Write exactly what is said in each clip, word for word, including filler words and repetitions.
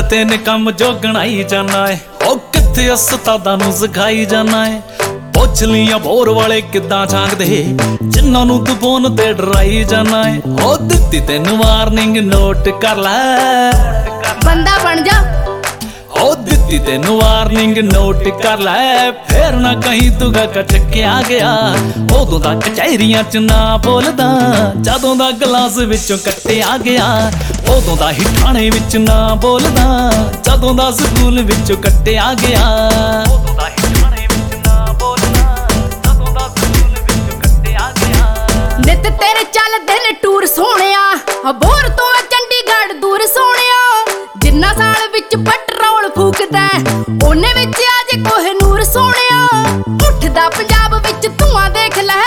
तेन कम जो गणाई जाना है ओ किथे उस्तादां नूं सिखाई जाना है। पुछ लिया बोर वाले किदां झांकदे जिन्हां नूं तू फोन ते डराई जाना है। ओ दित्ती तेन वार्निंग नोट कर लै बंदा बन जा। ओ दित्ती तेन वार्निंग नोट कर लै फिर ना कहीं तू गा चक्या गया। उदों दा कचहरियां च ना बोलदा जदों दा गलास विचों कट्टिया गया। उदों दा ही ठाणे विच ना बोलदा जदों दा स्कूल विचों कट्टिया गया। उदों दा ही ठाणे विच ना बोलदा जदों दा स्कूल विचों कट्टिया गया। नित तेरे चलदे ने टूर सोहणिया बोर तो चंडीगढ़ दूर सोहणिया। जिन्ना साल विच पेट्रोल फूकदा ओने विच अजे कोहनूर सोहणिया। उठदा पंजाब विच धुआं देख लै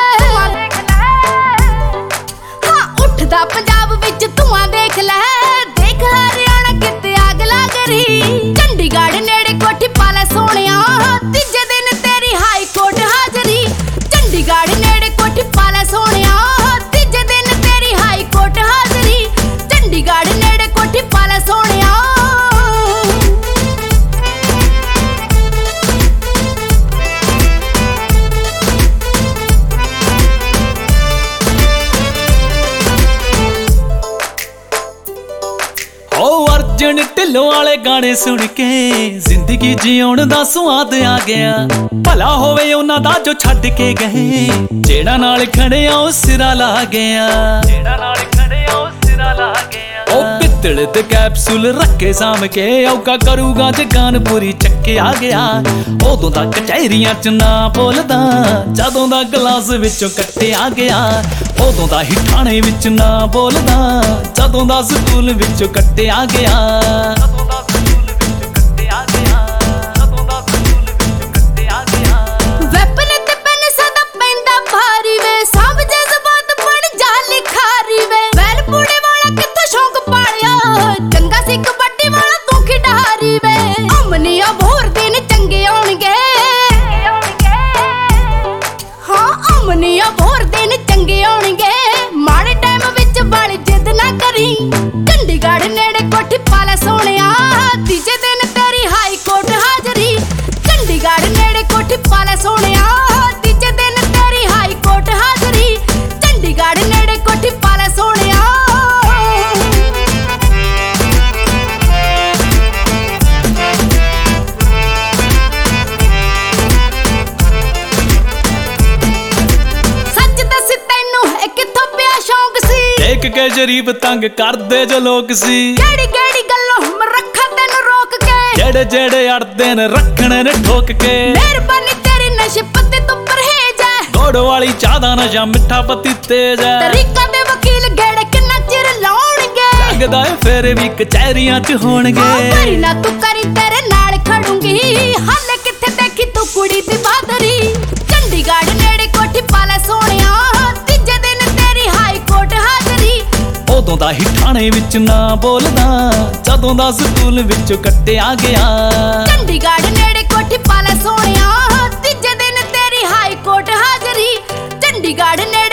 हाँ उठदा पंजाब विच धुआं देख लै। देख हरियाणा किते आग लग रही चंडीगढ़ नेड़े कोठी पाला सोहणिया। तीजे दिन तेरी हाई कोर्ट हाजरी चंडीगढ़ नेड़े कोठी पाला सोहणिया। तीजे दिन तेरी हाई कोर्ट हाजरी चंडीगढ़ नेड़े कोठी पाला सोहणिया। अर्जुन ढिल्लों वाले गाने सुन के जिंदगी जीउण दा स्वाद आ गया। भला होवे उन्हां दा जो छड्ड के गए जेड़ा नाल खड़िया ओ सिरा ला गया। जेड़ा नाल खड़िया ओ सिरा ला गया। ओ पित्तल ते कैप्सूल रखे साम के औका करूगा जगान पूरी चक्के आ गया। उदों दा कचहरियां च ना बोलदा जदों दा गलास विचों कट्टिया गया। उदों दा ही ठाणे विच ना बोलदा जदों दा स्कूल विचों कट्टिया गया। जदों दा स्कूल विचों कट्टिया गया। जदों दा स्कूल विचों कट्टिया गया। वैपन ते पेन सदा पैंदा भारी वे सब जज्बात बन जा लिखारी वे। वैल पूड़े वाला कित्थों शौक पालिया चंगा सी कबड्डी वाला तू खिडारी वे। अमनिया भोर दिन चंगे आउणगे हाँ अमनिया भोर दिन चंगे आउणगे। माड़े टाइम विच वाली जिद ना करी चंडीगढ़ नेड़े कोठी पाला सोहणिया। तीजे दिन तेरी हाई कोर्ट हाजरी चंडीगढ़ नेड़े कोठी पाला सोहणिया। तीजे दिन तेरी हाई कोर्ट हाजरी चंडीगढ़ नेड़े कोठी पाला सोहणिया। सच दस तैनू है कित्थों पिया शौक सी देख के शरीफ तंग करदे जो लोग सी। केड़ी केड़ी गल्लों मैं रखा तैनू रोक के जेड़े जेड़े अड़दे न रखने ने ठोक के। मेहरबानी तेरी नशे पत्ते तो परहेज है गोड़ वाली चाह दा नशा मिठा पत्ती तेज है। तरीका दे वकील गेड़े किन्ना चिर लाउणगे लगदा है फेर भी कचहरियां च होणगे। करी ना तू करी तेरे नाल खड़ूंगी हाले किथे देखी तू कुड़ी दी बहादुरी। चंडीगढ़ नेड़े कोठी पाला सोहणिया। तीजे दिन तेरी हाई कोर्ट हाजरी उदों दा ही ठाणे विच ना बोलदा जदों दा स्कूल विचों कट्टिया गया। चंडीगढ़ नेड़े कोठी पाला सोहणिया। तीजे दिन तेरी हाई कोर्ट हाजरी चंडीगढ़ नेड़े